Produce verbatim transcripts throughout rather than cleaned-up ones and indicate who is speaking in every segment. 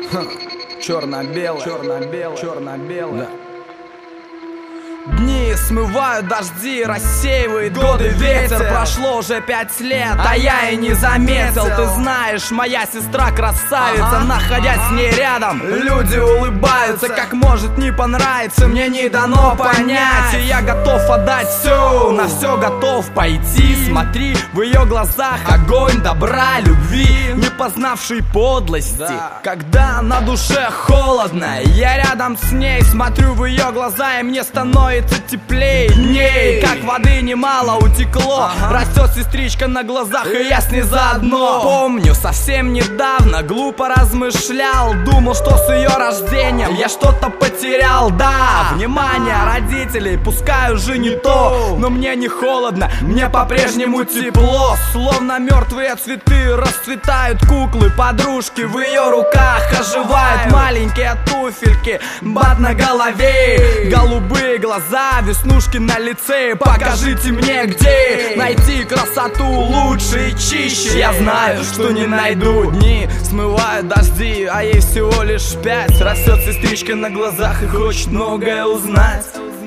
Speaker 1: Черно-белое, черно-белое, черно-белое. Дни смывают дожди, рассеивает годы ветер. Прошло уже пять лет, а я и не заметил. Ты знаешь, моя сестра красавица, ага. Находясь с ней рядом, люди улыбаются. Как может не понравиться, мне не дано понять. И я готов отдать все, на все готов пойти. Смотри, в ее глазах огонь добра, любви, не познавшей подлости, да. Когда на душе холодно, я рядом с ней, смотрю в ее глаза, и мне становится теплее дней. Как воды немало утекло, ага. Растет сестричка на глазах, и я с ней заодно. Помню, совсем недавно глупо размышлял, думал, что с ее рождением я что-то потерял. Да, внимание родителей, пускай уже не то, но мне не холодно, мне по-прежнему тепло. Словно мертвые цветы расцветают куклы, подружки в ее руках оживают. Маленькие туфельки, бат на голове, голубые глаза, веснушки на лице. Покажите мне, где найти красоту лучше и чище. Я знаю, что не найду. Дни смывают дожди, а ей всего лишь пять. Растет сестричка на глазах и хочет многое узнать.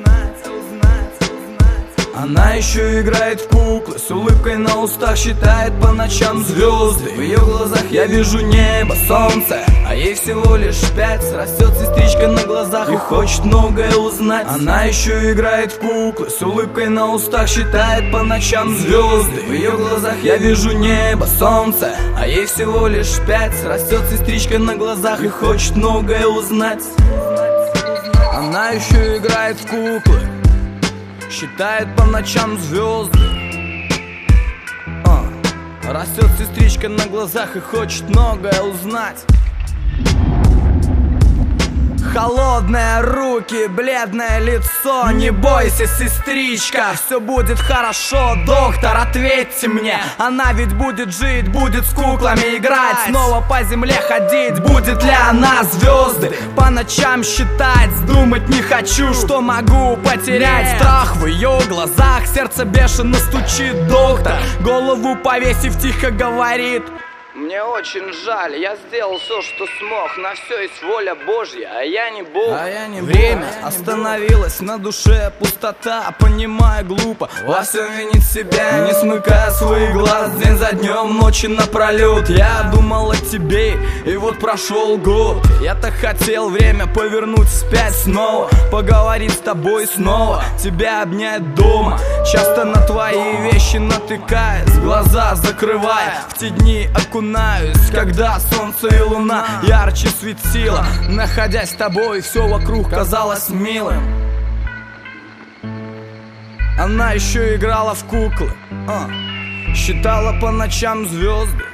Speaker 1: Она еще играет в куклы, с улыбкой на устах считает по ночам звезды. В ее глазах я вижу небо, солнце, а ей всего лишь пять. Растет сестричка на глазах и хочет многое узнать. Она еще играет в куклы, с улыбкой на устах считает по ночам звезды. В ее глазах я вижу небо, солнце, а ей всего лишь пять. Растет сестричка на глазах и хочет многое узнать. Она еще играет в куклы, считает по ночам звезды. а. Растет сестричка на глазах и хочет многое узнать. Холодные руки, бледное лицо. Не бойся, сестричка, все будет хорошо. Доктор, ответьте мне, она ведь будет жить, будет с куклами играть, снова по земле ходить. Будет ли она звезды по ночам считать? Думать не хочу, что могу потерять. Страх в ее глазах, сердце бешено стучит. Доктор, голову повесив, тихо говорит: мне очень жаль, я сделал все, что смог. На все есть воля Божья, а я не Бог. А я не Время Бог. Остановилось, на душе пустота. Понимаю, глупо во всем винить себя, не смыкая свои глаз день за днем, ночи напролет. Я думал о тебе, и вот прошел год. Я так хотел время повернуть вспять снова, поговорить с тобой снова, тебя обнять дома. Часто на твои вещи натыкаясь, глаза закрывая, в те дни окунаясь, когда солнце и луна ярче светило. Находясь с тобой, все вокруг казалось милым. Она еще играла в куклы, а, считала по ночам звезды.